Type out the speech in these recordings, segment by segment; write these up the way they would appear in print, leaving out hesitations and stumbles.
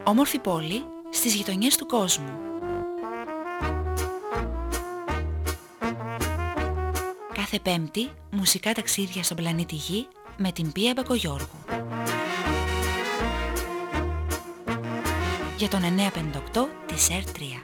Όμορφη πόλη στις γειτονιές του κόσμου. Κάθε Πέμπτη, μουσικά ταξίδια στον πλανήτη Γη με την Πία Μπακογιώργου. Για τον 958 της ΕΡΤ3.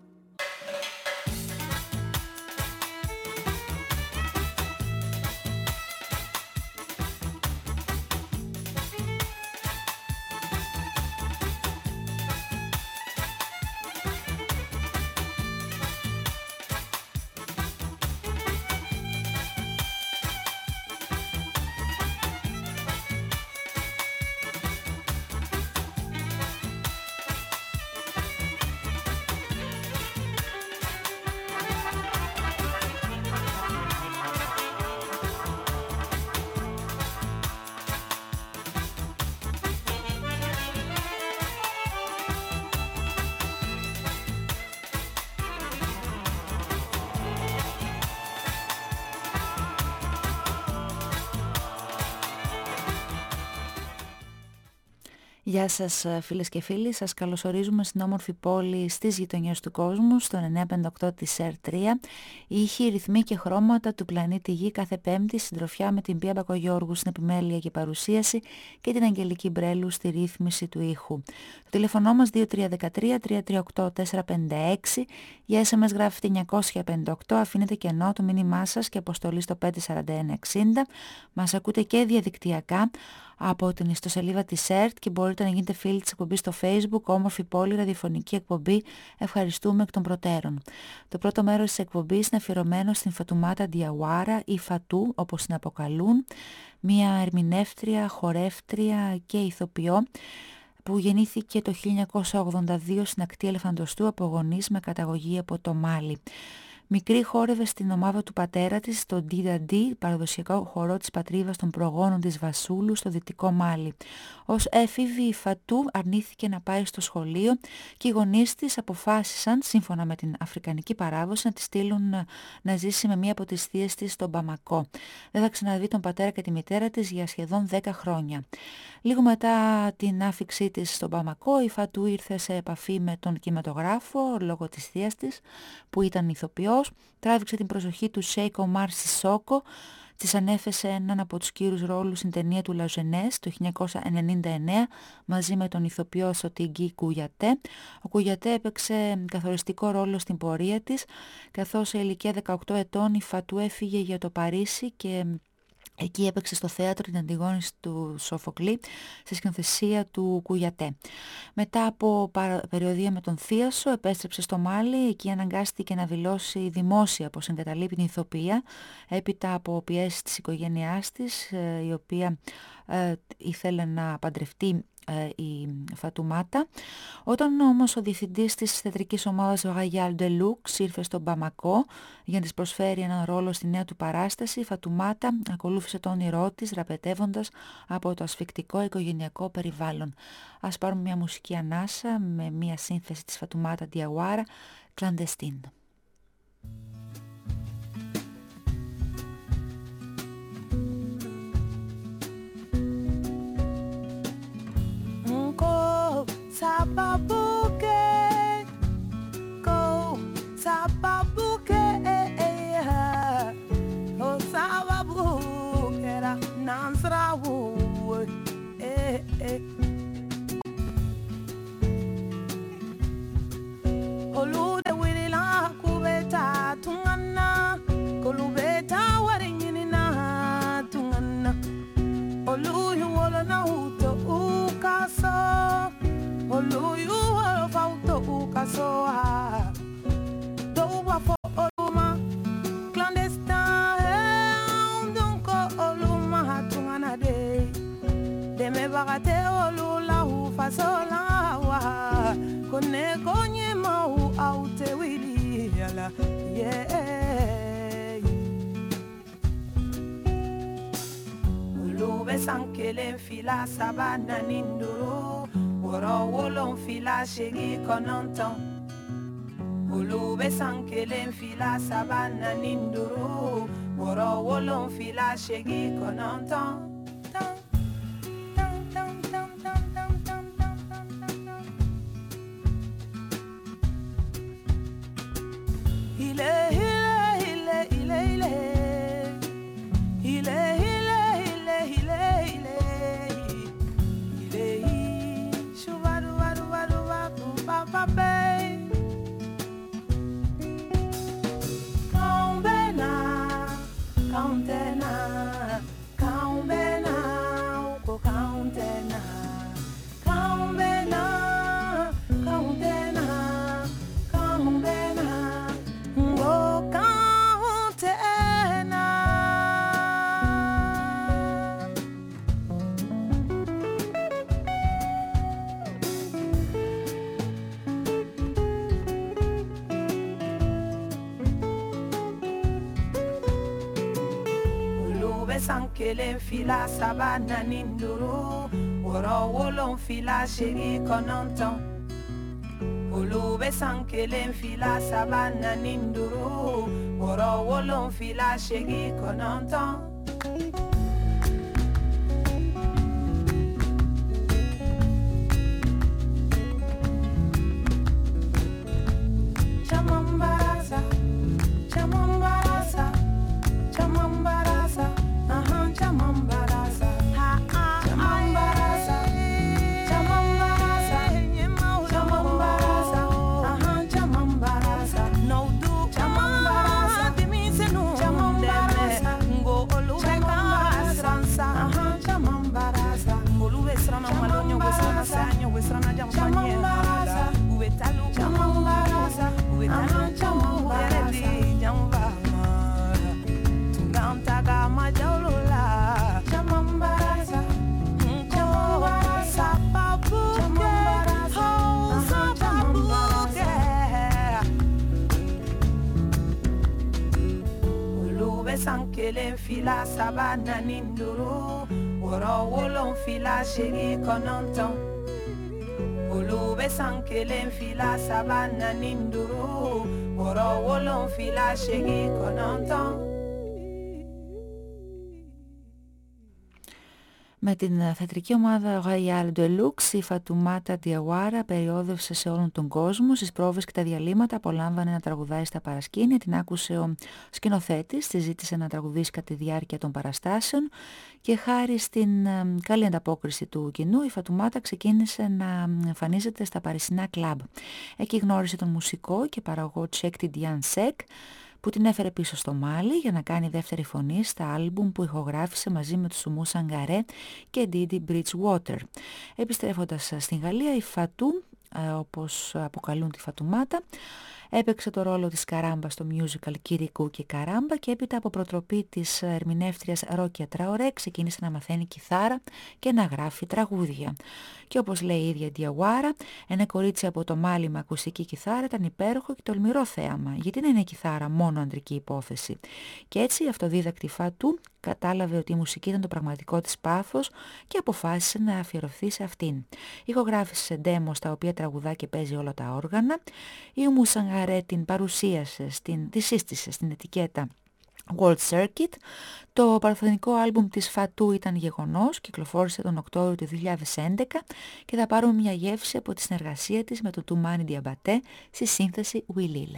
Γεια σας φίλες και φίλοι, σας καλωσορίζουμε στην όμορφη πόλη στις γειτονιές του κόσμου, στο 958 της ΕΡΤ3. Ήχοι, ρυθμοί και χρώματα του πλανήτη Γη κάθε Πέμπτη, συντροφιά με την Πία Μπακογιώργου στην επιμέλεια και παρουσίαση και την Αγγελική Μπρέλου στη ρύθμιση του ήχου. Το τηλέφωνο μας 2313-338-456, για SMS γράφετε 958, αφήνετε κενό το μήνυμά σας και αποστολή στο 54160. Μας ακούτε και διαδικτυακά από την ιστοσελίδα της ΕΡΤ και μπορείτε να γίνετε φίλοι της εκπομπής στο Facebook, όμορφη πόλη, ραδιοφωνική εκπομπή. Ευχαριστούμε εκ των προτέρων. Το πρώτο μέρος της εκπομπής είναι αφιερωμένο στην Φατουμάτα Διαουάρα ή Φατού όπως την αποκαλούν, μια ερμηνεύτρια, χορεύτρια και ηθοποιό που γεννήθηκε το 1982 στην ακτή Ελεφαντοστού από γονείς με καταγωγή από το Μάλι. Μικρή χόρευε στην ομάδα του πατέρα της, στο Ντίδαντι, παραδοσιακό χορό της πατρίδας των προγόνων της Βασούλου στο δυτικό Μάλι. Ως έφηβη η Φατού αρνήθηκε να πάει στο σχολείο και οι γονείς της αποφάσισαν, σύμφωνα με την αφρικανική παράδοση, να τη στείλουν να ζήσει με μία από τις θείες της στον Μπαμακό. Δεν θα ξαναδεί τον πατέρα και τη μητέρα της για σχεδόν 10 χρόνια. Λίγο μετά την άφηξή της στον Μπαμακό, η Φατού ήρθε σε επαφή με τον κινηματογράφο λόγω της θείας της, που ήταν ηθοποιός. Τράβηξε την προσοχή του Σέικ Ομάρ Σισόκο, της ανέφεσε έναν από τους κύριους ρόλους στην ταινία του Λαζενές το 1999 μαζί με τον ηθοποιό Σωτιγκή Κουγιατέ. Ο Κουγιατέ έπαιξε καθοριστικό ρόλο στην πορεία της, καθώς σε ηλικία 18 ετών η Φατού έφυγε για το Παρίσι και εκεί έπαιξε στο θέατρο την Αντιγόνη του Σοφοκλή σε σκηνοθεσία του Κουγιατέ. Μετά από περιοδεία με τον Θίασο επέστρεψε στο Μάλι, εκεί αναγκάστηκε να δηλώσει δημόσια πως εγκαταλείπει την ηθοποιία έπειτα από πιέσεις της οικογένειάς της, η οποία ήθελε να παντρευτεί η Φατουμάτα. Όταν όμως ο διευθυντής της θεατρικής ομάδας Royal de Lux ήρθε στον Μπαμακό για να της προσφέρει έναν ρόλο στη νέα του παράσταση, η Φατουμάτα ακολούθησε το όνειρό της ραπετεύοντας από το ασφικτικό οικογενειακό περιβάλλον. Ας πάρουμε μια μουσική ανάσα με μια σύνθεση της Φατουμάτα Διαουάρα, Clandestine. Sababuke, go, sababuke, oh sababuke, nansrawu, Olude wirila kubeta tungana, kolubeta warinina tungana, oluyu wolona uto ukaso. Oluyu fauto ukasoa dowa fo oluma clandestin donc oluma hatungana de me bagate olula hu fasola wa kone konye mau aute wili ala yeah ulube sankele fila sabana ninduro Woro wolon fila shegi kononton Ulube sankele fila sabana ninduru Woro wolon fila shegi kononton sankelen fila sabana ninduru woro wolon fila shegi kononton Olube sankelen fila sabana ninduru woro wolon fila shegi kononton sankelen fila sabana ninduru woro wolon fila shegi kononton Olube sankelen fila sabana ninduru woro wolon fila shegi kononton Με την θεατρική ομάδα Royal Deluxe, η Φατουμάτα Διαουάρα περιόδευσε σε όλον τον κόσμο. Στις πρόβες και τα διαλύματα απολάμβανε να τραγουδάει στα παρασκήνια. Την άκουσε ο σκηνοθέτης, τη ζήτησε να τραγουδήσει κατά τη διάρκεια των παραστάσεων και χάρη στην καλή ανταπόκριση του κοινού η Φατουμάτα ξεκίνησε να εμφανίζεται στα παρισινά κλαμπ. Εκεί γνώρισε τον μουσικό και παραγωγό Τσεκ Τιντιάν Σεκ, που την έφερε πίσω στο Μάλι για να κάνει δεύτερη φωνή στα άλμπουμ που ηχογράφησε μαζί με τους Σουμού Σανγκαρέ και Didi Bridgewater. Επιστρέφοντας στην Γαλλία, η Φατού, όπως αποκαλούν τη Φατουμάτα, έπαιξε το ρόλο της Καράμπα στο musical Κυρικού και Καράμπα και έπειτα από προτροπή της ερμηνεύτριας Ρόκια Τραωρέ ξεκίνησε να μαθαίνει κιθάρα και να γράφει τραγούδια. Και όπως λέει η ίδια Διαουάρα, ένα κορίτσι από το Μάλι με ακουστική κιθάρα ήταν υπέροχο και τολμηρό θέαμα. Γιατί να είναι η κιθάρα μόνο αντρική υπόθεση? Και έτσι η αυτοδίδακτη Φατού κατάλαβε ότι η μουσική ήταν το πραγματικό της πάθος και αποφάσισε να αφιερωθεί σε αυτήν. Ηχογράφησε demo στα οποία τραγουδά και παίζει όλα τα όργανα. Η Σουμού Σανγκαρέ την παρουσίασε, τη σύστησε στην ετικέτα World Circuit. Το παραθενικό άλμπουμ της Φατού ήταν γεγονός, κυκλοφόρησε τον Οκτώβριο του 2011 και θα πάρουμε μια γεύση από τη συνεργασία της με το Toumani Diabaté στη σύνθεση Wilile.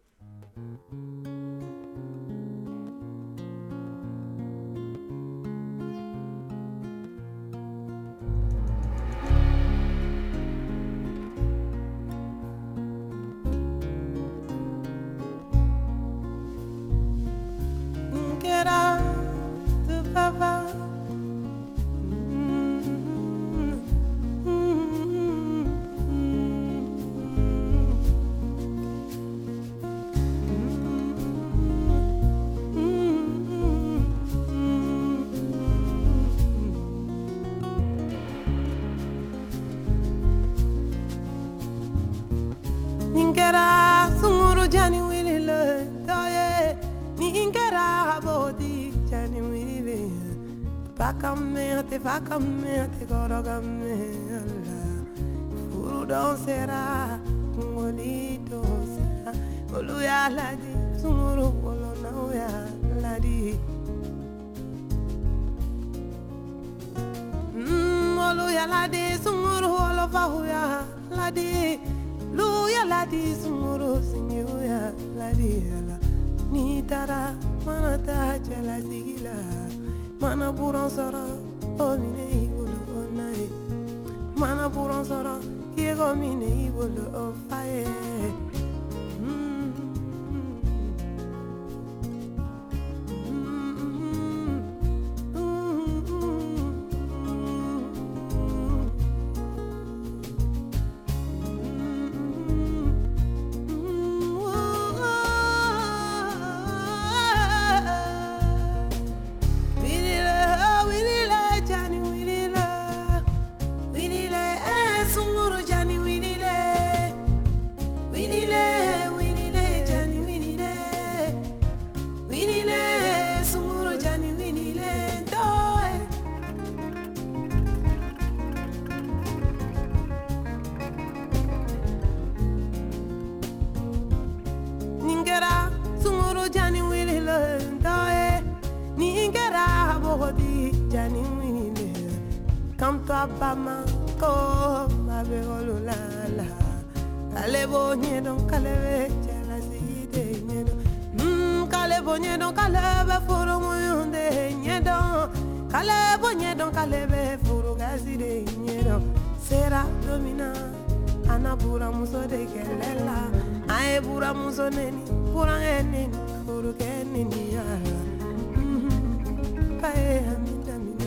Vakamete gorogame alla furu donsera ngolito sa olu ya ladi sumuru wolo na ya ladi olu ya ladi sumuru wolo fa ya ladi lu ya ladi sumuru sinyu ya ladi la ni tara mana ta jala sigila mana buron sara oh mine ibolo oh nai mana buron sara kiego mine ibolo oh fae jani wili lo ndoe ningera bodi jani wili kam to abama ko mabe olulala kale bonye don kale jala side nyedo kale bonye don kale be furu muyunde nyedo kale bonye don kale be furu gazide nyedo sera domina ana pura muso de kelela ae pura muso neni pura neni furu kenini ya pae amita mine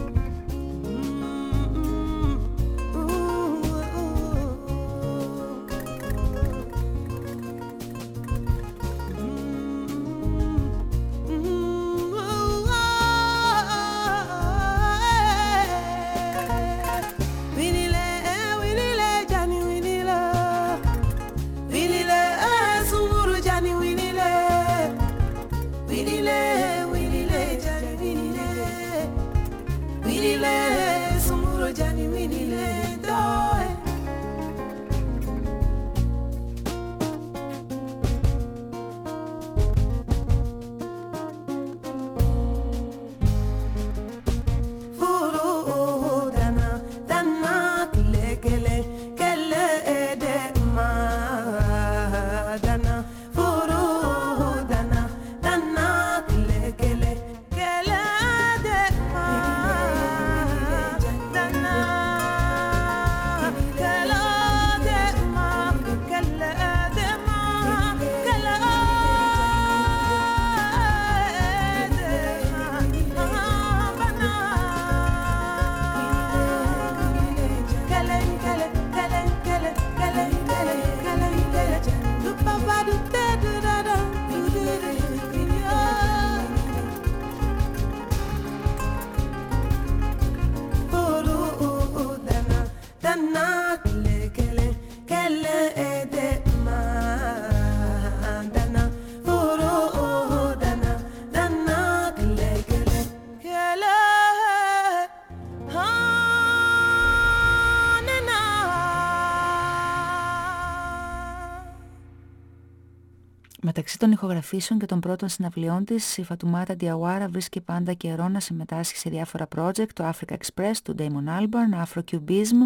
Μεταξύ των ηχογραφήσεων και των πρώτων συναυλιών της, η Φατουμάτα Διαουάρα βρίσκει πάντα καιρό να συμμετάσχει σε διάφορα project, το Africa Express του Damon Albarn, Afro-Cubism,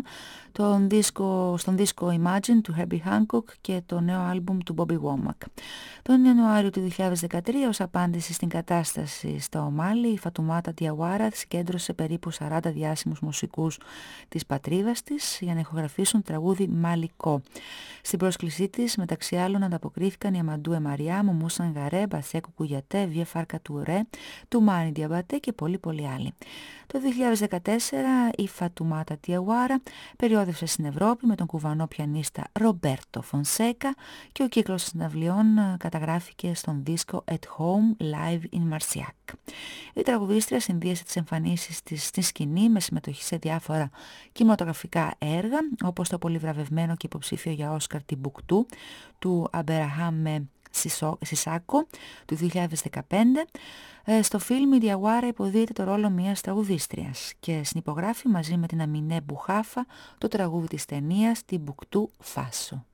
στον δίσκο Imagine του Herbie Hancock και το νέο άλμπουμ του Bobby Womack. Τον Ιανουάριο του 2013, ως απάντηση στην κατάσταση στο Μάλι, η Φατουμάτα Διαουάρα συγκέντρωσε περίπου 40 διάσημους μουσικούς της πατρίδας της για να ηχογραφήσουν τραγούδι μαλικό. Στην πρόσκλησή της, μεταξύ άλλων, ανταποκρίθηκαν η Αμαντού Μαριά, Μουμού Σανγαρέ, Μπασέκου Κουγιατέ, Βιέ Φάρκα Τουρέ, Τουμάνι Διαμπατέ και πολλοί άλλοι. Το 2014 η Φατουμάτα Διαουάρα περιόδευσε στην Ευρώπη με τον κουβανό πιανίστα Ρομπέρτο Φονσέκα και ο κύκλος συναυλιών καταγράφηκε στον δίσκο At Home Live in Marciac. Η τραγουδίστρια συνδύασε τις εμφανίσεις της στη σκηνή με συμμετοχή σε διάφορα κινηματογραφικά έργα, όπως το πολυβραβευμένο και υποψήφιο για Όσκαρ Τιμπουκτού του Αμπεραχάμε Σισάκο του 2015. Στο φιλμ η Διαουάρα υποδίεται το ρόλο μιας τραγουδίστριας και συνυπογράφει μαζί με την Αμινέ Μπουχάφα το τραγούδι της ταινίας Τιμπουκτού Φάσο.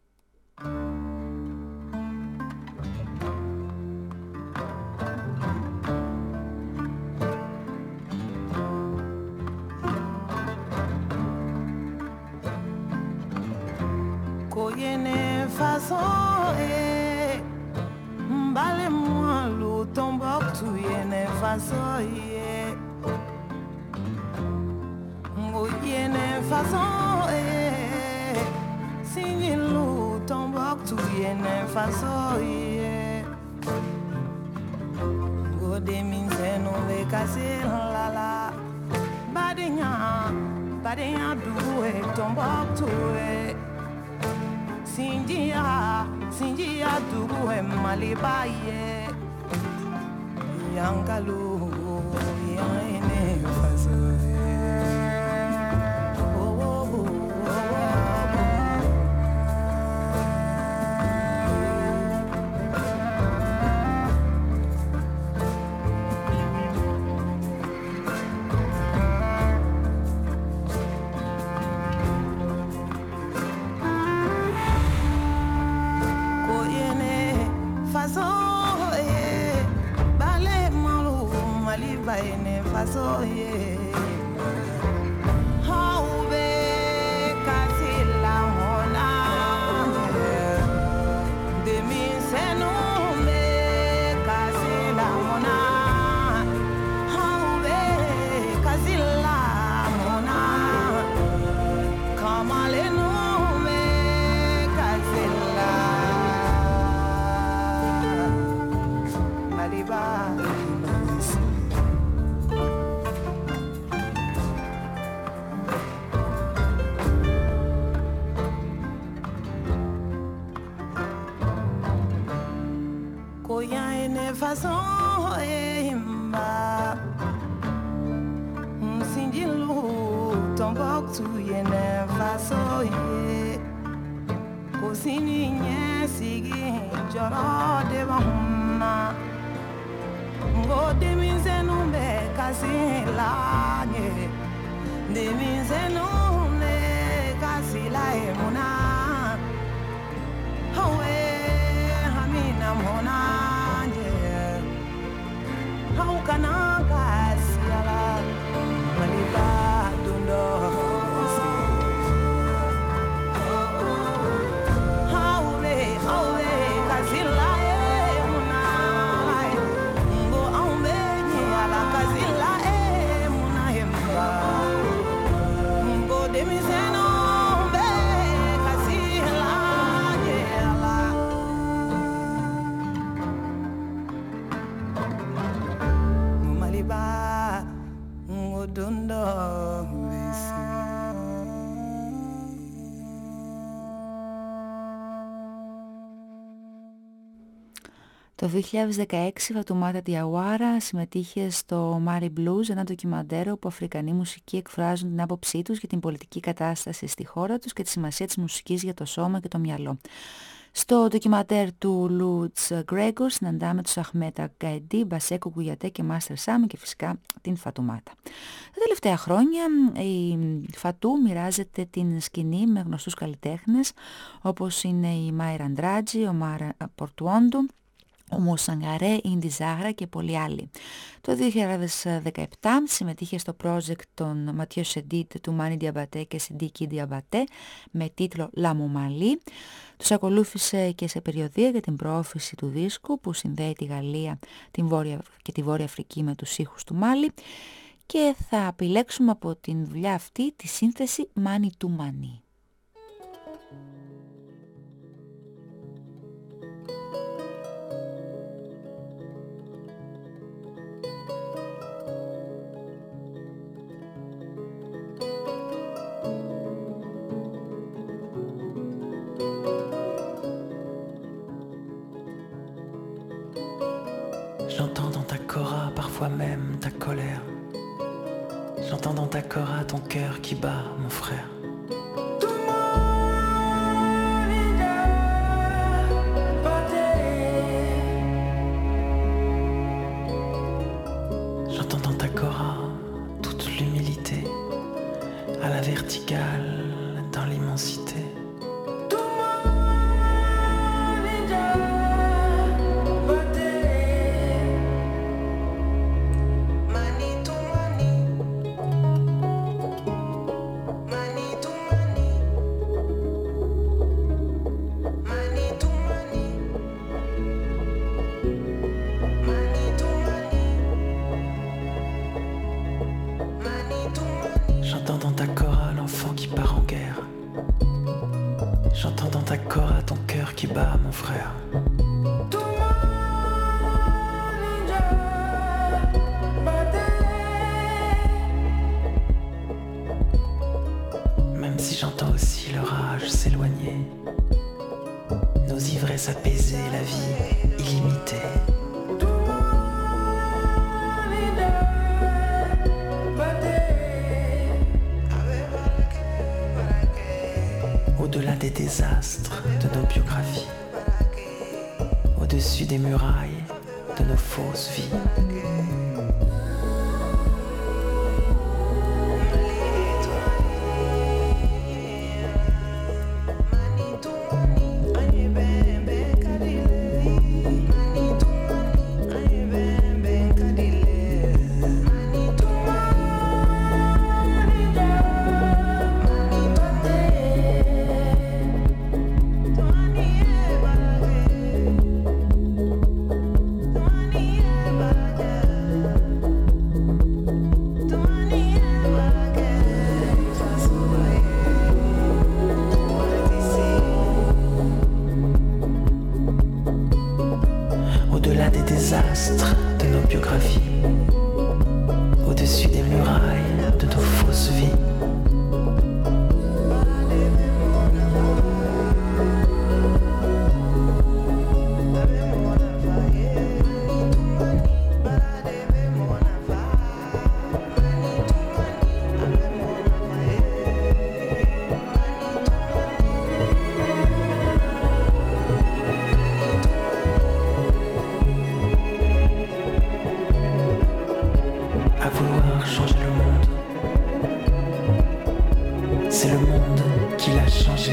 Koyene façon balez-moi le Tombouctou yene façon Koyene façon signe le Tombouctou yene façon Gode minze no be kase la la badenya doué Tombouctou Sinjia dugu malibaye yangalu yane faso façon façon imba sindilu Tombouctou yene façon Kosini nye sigi joro de bahuma Ngo deminzenu be kasi lanye Deminzenu ne kasi la emuna Hawe hamina mona je Hau kana kasi ala Maliba dundo Το 2016 Φατουμάτα Διαουάρα συμμετείχε στο Mari Blues, ένα ντοκιμαντέρ όπου Αφρικανοί μουσικοί εκφράζουν την άποψή τους για την πολιτική κατάσταση στη χώρα τους και τη σημασία της μουσικής για το σώμα και το μυαλό. Στο ντοκιμαντέρ του Λούτς Γκρέγκορ συναντάμε τους Αχμέτα Γκαϊντή, Μπασέκο Κουγιατέ και Μάστερ Σάμι και φυσικά την Φατουμάτα. Τα τελευταία χρόνια η Φατού μοιράζεται την σκηνή με γνωστούς καλλιτέχνες όπως είναι η Μάιρα Αντράτζη, ο Μάρα Πορτουόντου, ο Μουσανγκαρέ, η Ντιζάγρα και πολλοί άλλοι. Το 2017 συμμετείχε στο project των Ματιό Σεντίτ του Μάνι Διαμπατέ και Σεντίκη Διαμπατέ με τίτλο «La Moumali». Τους ακολούθησε και σε περιοδεία για την προώθηση του δίσκου που συνδέει τη Γαλλία και τη Βόρεια Αφρική με τους ήχους του Μάλι και θα επιλέξουμε από την δουλειά αυτή τη σύνθεση «Μάνι του Μάνι». J'entends dans ta cora parfois même ta colère. J'entends dans ta cora ton cœur qui bat, mon frère. J'entends dans ta cora toute l'humilité, à la verticale, dans l'immensité. J'entends dans ta cora l'enfant qui part en guerre. J'entends dans ta cora ton cœur qui bat, mon frère. Même si j'entends aussi le rage s'éloigner, nos ivresses apaisées, la vie illimitée. Au-delà des désastres de nos biographies, au-dessus des murailles de nos fausses vies. c'est le monde qui l'a changé.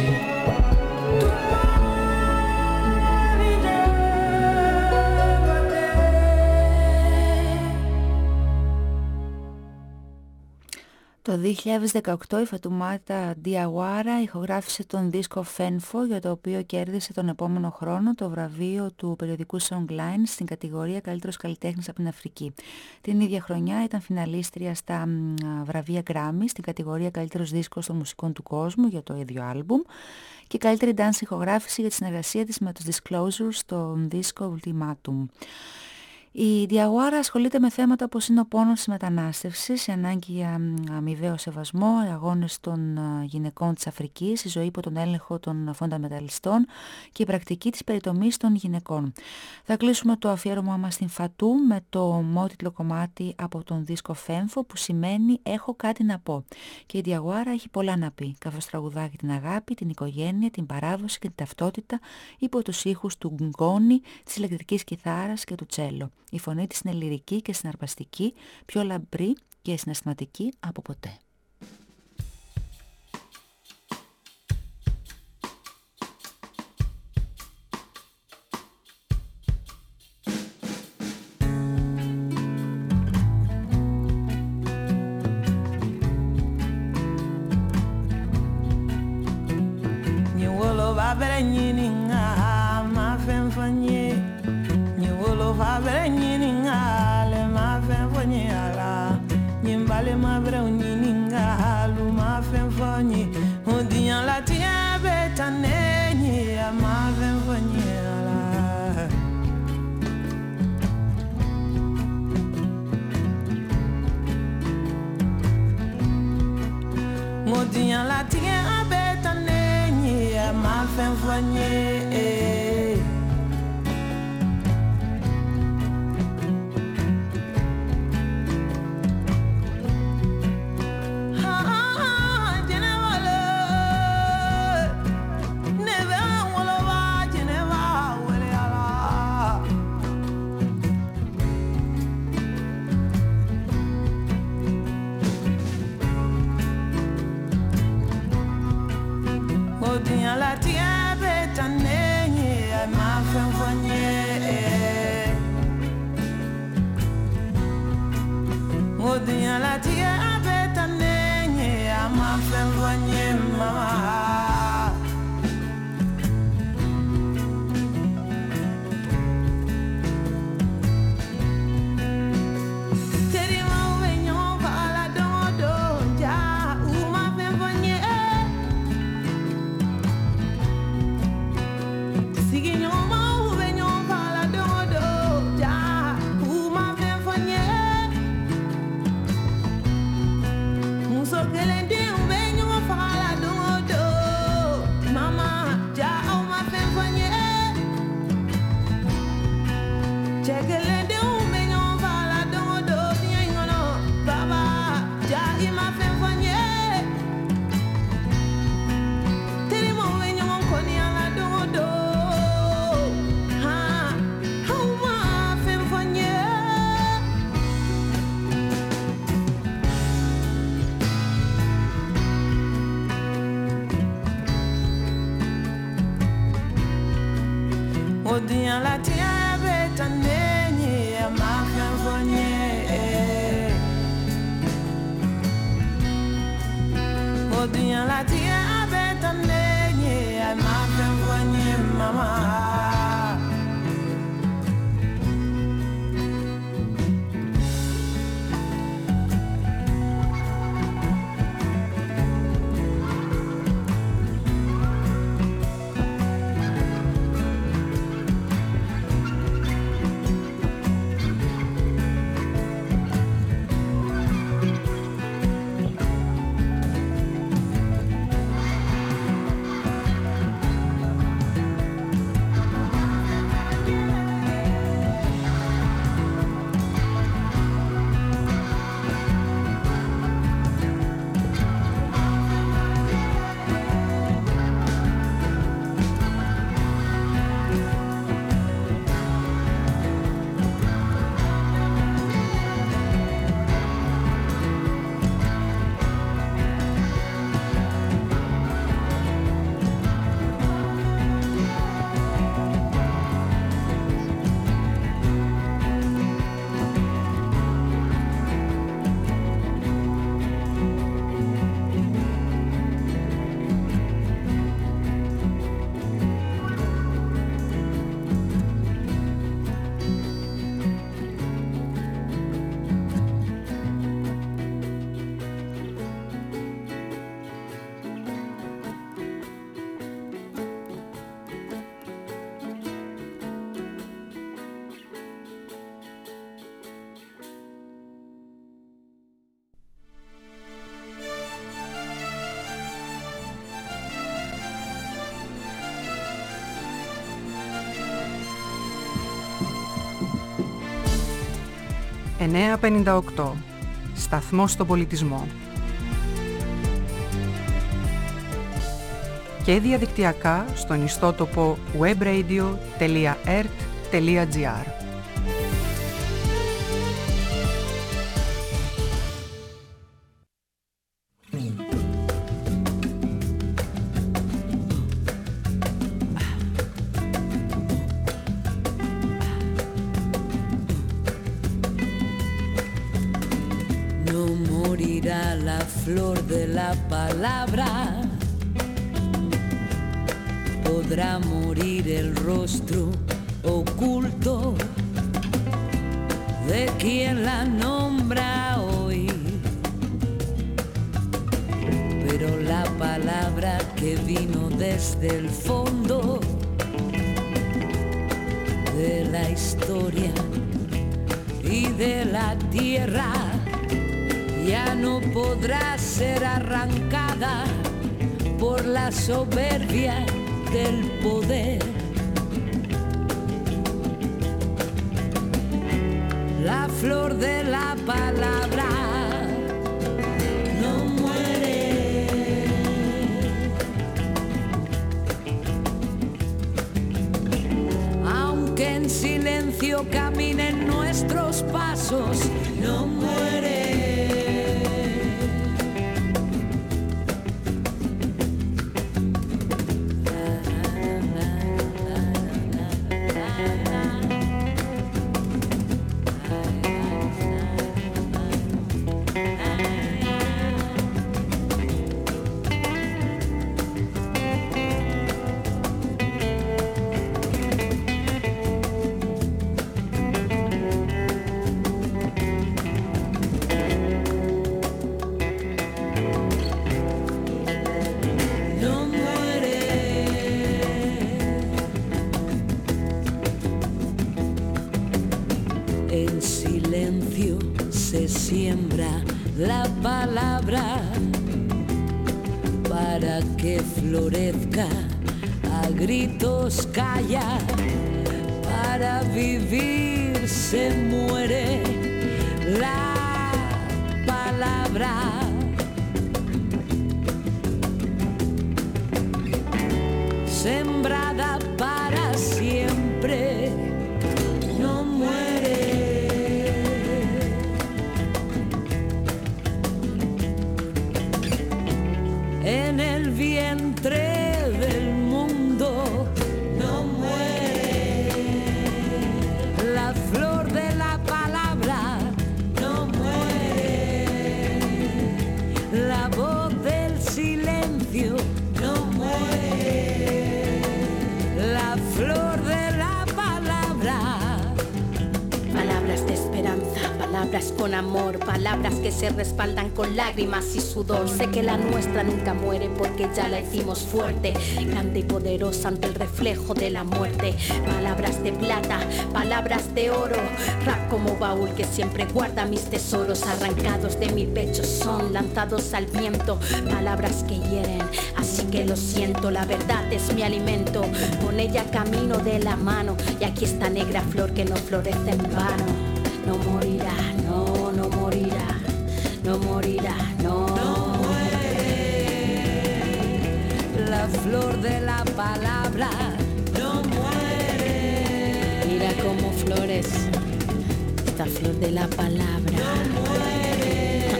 Το 2018 η Φατουμάτα Διαουάρα ηχογράφησε τον δίσκο Φένφο, για το οποίο κέρδισε τον επόμενο χρόνο το βραβείο του περιοδικού Songline στην κατηγορία Καλύτερος Καλλιτέχνης από την Αφρική. Την ίδια χρονιά ήταν φιναλίστρια στα βραβεία Grammy στην κατηγορία Καλύτερος Δίσκος των Μουσικών του Κόσμου για το ίδιο άλμπουμ και καλύτερη dance ηχογράφηση για τη συνεργασία της με τους Disclosure στον δίσκο Ultimatum. Η Διαουάρα ασχολείται με θέματα όπως είναι ο πόνος της μετανάστευσης, η ανάγκη για αμοιβαίο σεβασμό, οι αγώνες των γυναικών της Αφρικής, η ζωή υπό τον έλεγχο των φονταμεταλλιστών και η πρακτική της περιτομής των γυναικών. Θα κλείσουμε το αφιέρωμά μας στην Φατού με το μότιτλο κομμάτι από τον δίσκο Φέμφο που σημαίνει «Έχω κάτι να πω». Και η Διαουάρα έχει πολλά να πει, καθώς τραγουδάει την αγάπη, την οικογένεια, την παράδοση και την ταυτότητα υπό τους ήχους του γκόνι, της ηλεκτρικής κιθάρας και του τσέλο. Η φωνή της είναι λυρική και συναρπαστική, πιο λαμπρή και συναισθηματική από ποτέ. 958. Σταθμός στον πολιτισμό. Και διαδικτυακά στον ιστότοπο webradio.ert.gr. La flor de la palabra, podrá morir el rostro oculto de quien la nombra hoy, pero la palabra que vino desde el fondo de la historia y de la tierra ya no podrá ser arrancada por la soberbia del poder. La flor de la palabra no muere. Aunque en silencio caminen nuestros pasos, no muere. Siembra la palabra para que florezca, a gritos calla, para vivir se muere la palabra. Sembrada para siempre, no muere. En el vientre del mundo no muere. La flor de la palabra no muere. La voz del silencio no muere. La flor de la palabra. Palabras de esperanza, palabras con amor, palabras que se respaldan con lágrimas y sudor. Sé que la nuestra nunca muere porque ya la hicimos fuerte, grande y poderosa ante el reflejo de la muerte. Palabras de plata, palabras de oro, rap como baúl que siempre guarda mis tesoros. Arrancados de mi pecho son lanzados al viento, palabras que hieren, así que lo siento. La verdad es mi alimento, con ella camino de la mano. Y aquí esta negra flor que no florece en vano. No morirá, no, no morirá, no morirá, no, no muere. La flor de la palabra no muere. Mira cómo flores esta flor de la palabra. No muere.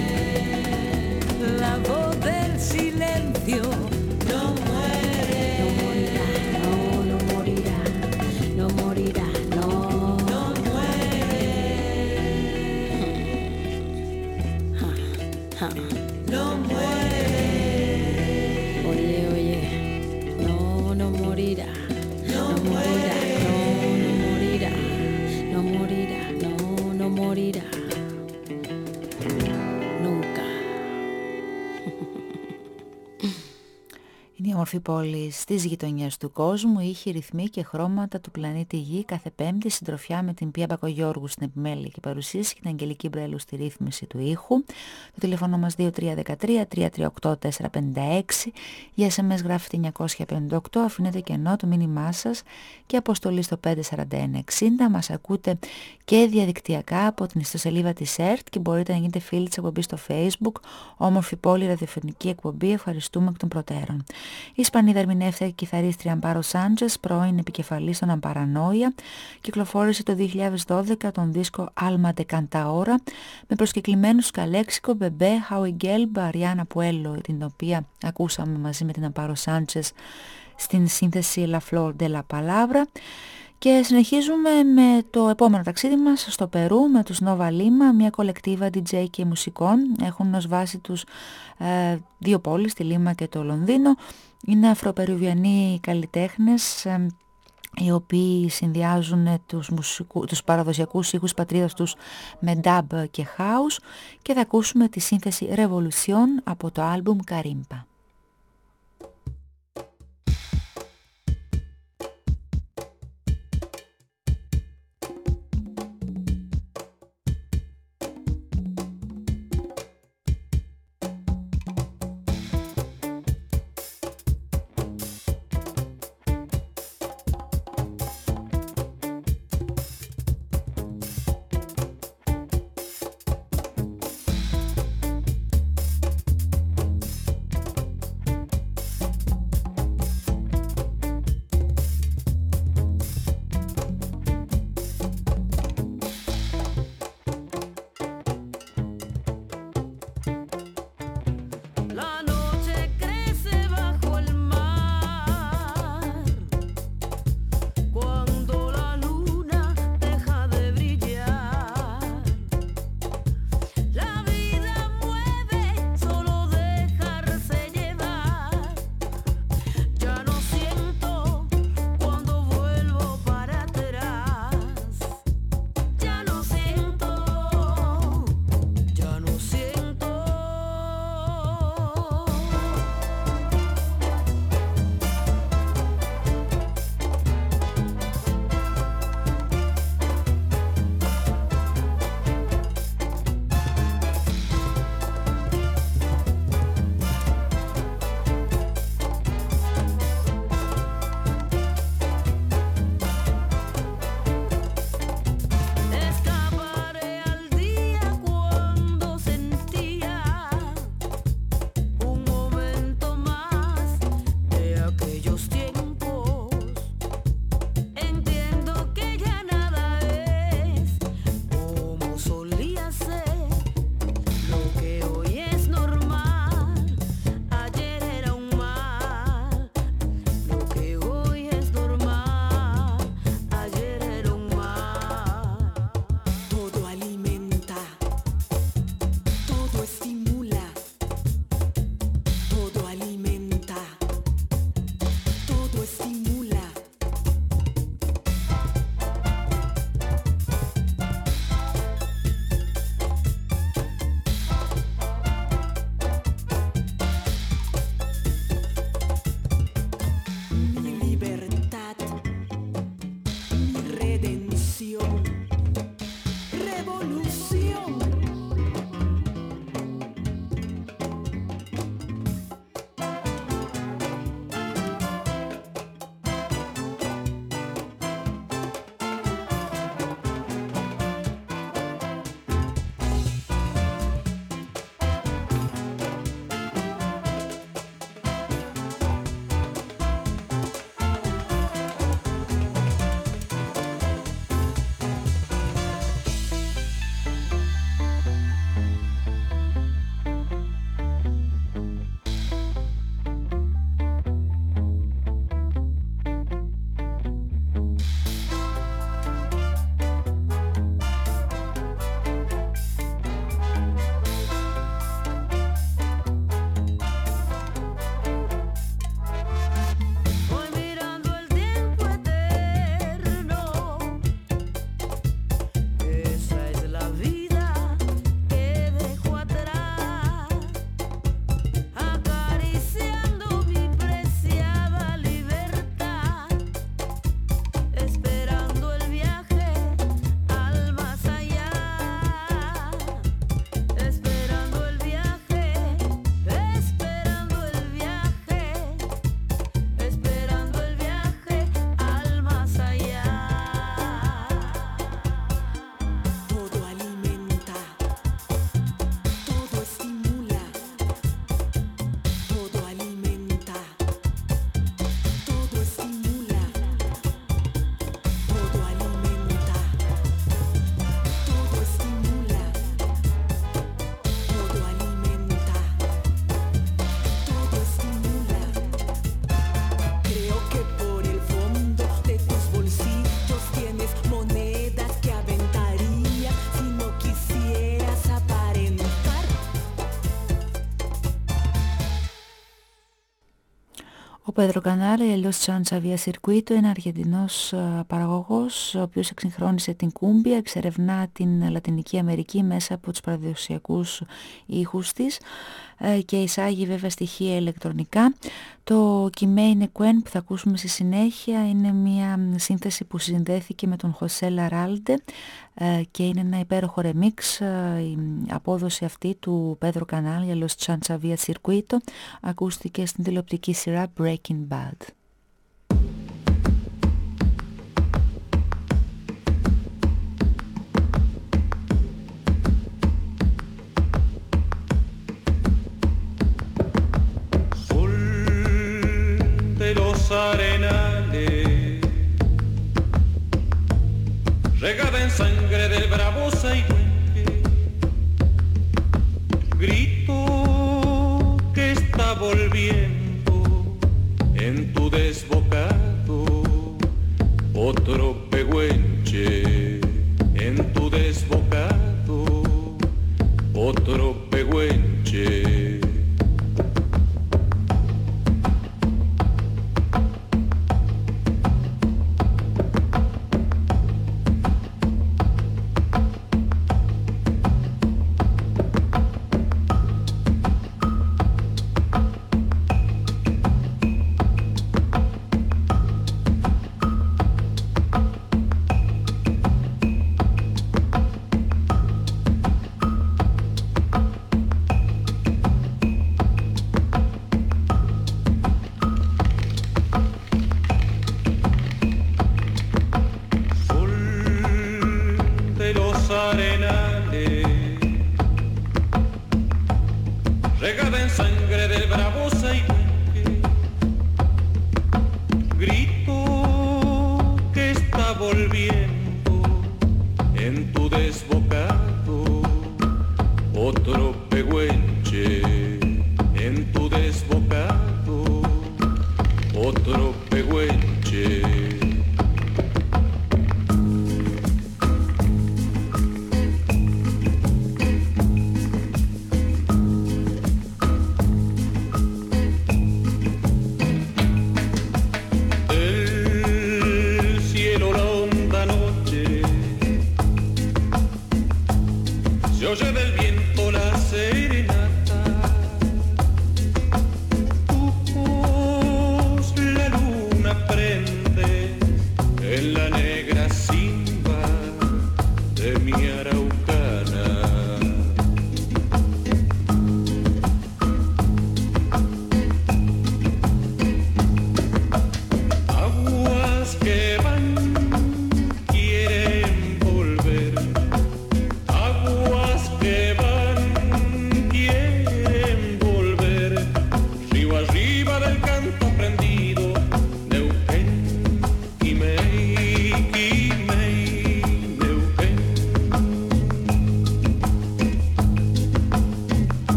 La voz del silencio no muere. No morirá, no, no morirá, no morirá, no. No muere. Oye, oye, no, no morirá. No morirá, no, no morirá. No morirá, no, no morirá. Nunca. Είναι η όμορφη πόλη στις γειτονιές του κόσμου, ήχοι, ρυθμοί και χρώματα του πλανήτη Γη. Κάθε Πέμπτη συντροφιά με την Πία Μπακογιώργου στην επιμέλεια και παρουσίαση και την Αγγελική Μπρέλου στη ρύθμιση του ήχου. Το τηλέφωνο μας 2313-338-456. Για SMS γράφετε 958, αφήνετε κενό το μήνυμά σας και αποστολή στο 54160. Μας ακούτε και διαδικτυακά από την ιστοσελίδα της ΕΡΤ και μπορείτε να γίνετε φίλοι της εκπομπής στο Facebook. Όμορφη πόλη, ραδιοφωνική εκπομπή. Ευχαριστούμε εκ των προτέρων. Η Ισπανίδα ερμηνεύτρια και κιθαρίστρια Αμπάρο Σάντζες, πρώην επικεφαλής των Αμπαρανόια, κυκλοφόρησε το 2012 τον δίσκο Alma de Cantaora με προσκεκλημένους Καλέξικο, Μπεμπέ, Χάουι Γκέλμπ, Αριάννα Πουέλο, την οποία ακούσαμε μαζί με την Αμπάρο Σάντζες στην σύνθεση La Flor de la Palabra. Και συνεχίζουμε με το επόμενο ταξίδι μας στο Περού με τους Nova Lima, μια κολεκτίβα DJ και μουσικών. Έχουν ως βάση τους δύο πόλεις, τη Λίμα και το Λονδίνο. Είναι αφροπερουβιανοί καλλιτέχνες οι οποίοι συνδυάζουν τους παραδοσιακούς ήχους πατρίδας τους με dub και house και θα ακούσουμε τη σύνθεση Revolution από το άλμπουμ Karimpa. Ο Πέδρο Κανάλ, αλλιώς Chancha Via Circuito, είναι Αργεντινός παραγωγός, ο οποίος εξυγχρόνισε την κούμπια, εξερευνά την Λατινική Αμερική μέσα από τους παραδοσιακούς ήχους της και εισάγει βέβαια στοιχεία ηλεκτρονικά. Το Quimei Nequen που θα ακούσουμε στη συνέχεια είναι μια σύνθεση που συνδέθηκε με τον José Larralde και είναι ένα υπέροχο remix. Η απόδοση αυτή του Pedro Canal για Los Chancha Via Circuito ακούστηκε στην τηλεοπτική σειρά Breaking Bad. Arenales, regada en sangre del bravo Saigüenque, grito que está volviendo en tu desbocado, otro pehuenche, en tu desbocado, otro pehuenche.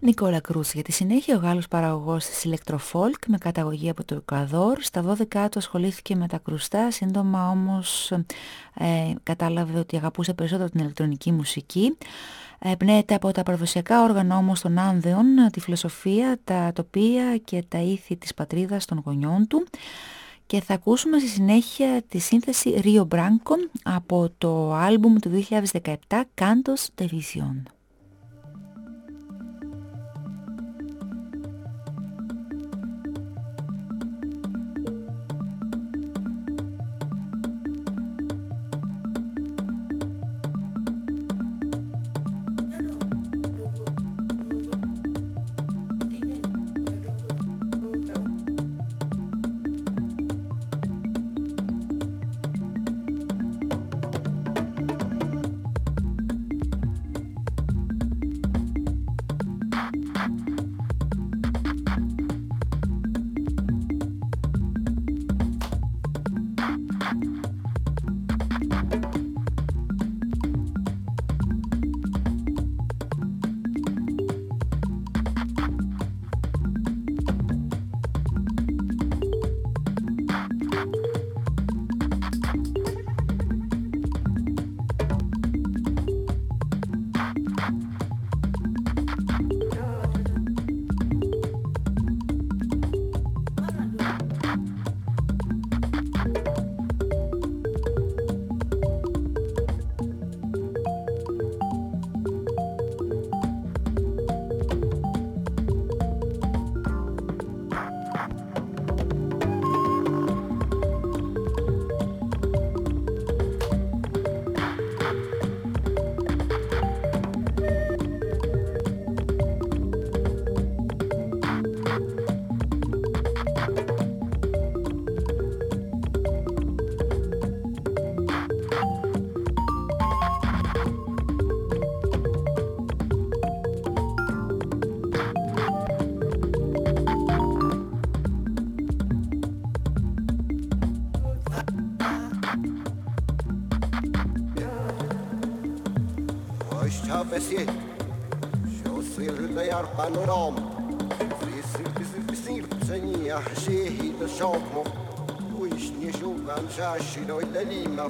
Νικόλα Κρούς για τη συνέχεια, ο Γάλλος παραγωγός της ηλεκτροφόλκ με καταγωγή από το Εκουαδόρ. Στα 12 του ασχολήθηκε με τα κρουστά, σύντομα όμως κατάλαβε ότι αγαπούσε περισσότερο την ηλεκτρονική μουσική. Εμπνέεται από τα παραδοσιακά όργανα όμως των Άνδεων, τη φιλοσοφία, τα τοπία και τα ήθη της πατρίδας των γονιών του. Και θα ακούσουμε στη συνέχεια τη σύνθεση Rio Branco από το άλμπουμ του 2017 Cantos de Visión. Besier, eu sei lear panorama. Senia, chehi de chamo. Wish ni jogan jashi do lima.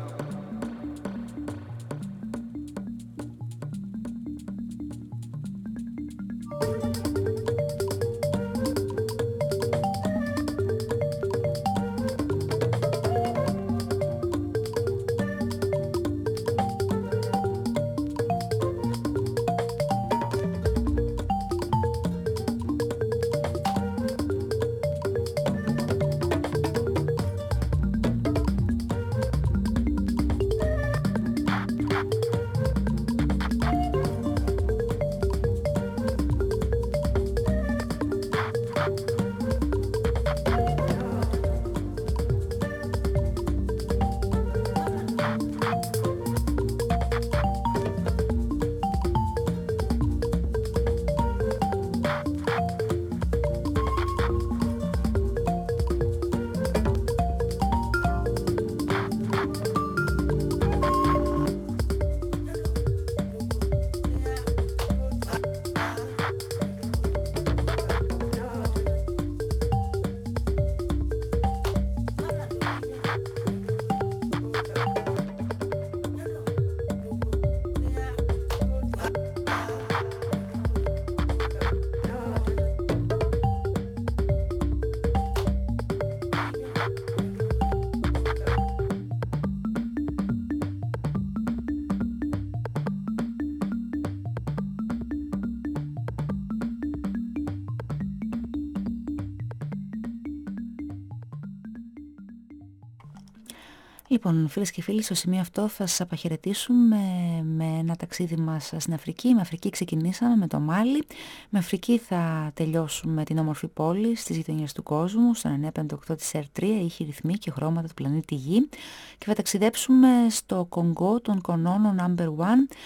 Λοιπόν, φίλες και φίλοι, στο σημείο αυτό θα σας αποχαιρετήσουμε με ένα ταξίδι μας στην Αφρική. Με Αφρική ξεκινήσαμε, με το Μάλι. Με Αφρική θα τελειώσουμε την όμορφη πόλη στις γειτονιές του κόσμου, στο 958 της R3, ήχοι, ρυθμοί και χρώματα του πλανήτη Γη. Και θα ταξιδέψουμε στο Κονγκό των Κονόνο No. 1,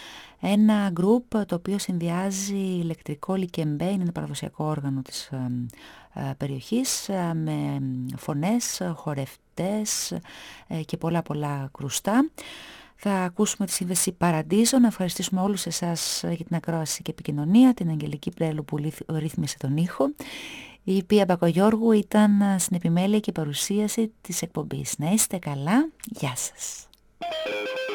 ένα γκρουπ το οποίο συνδυάζει ηλεκτρικό λικεμπέ, είναι ένα παραδοσιακό όργανο της περιοχής, με φωνές, χορευτές και πολλά κρουστά. Θα ακούσουμε τη σύνδεση Παραντίζο. Να ευχαριστήσουμε όλους εσάς για την ακρόαση και επικοινωνία, την Αγγελική Πρέλου που ρύθμισε τον ήχο. Η Πία Μπακογιώργου ήταν στην επιμέλεια και παρουσίαση της εκπομπής. Να είστε καλά. Γεια σας.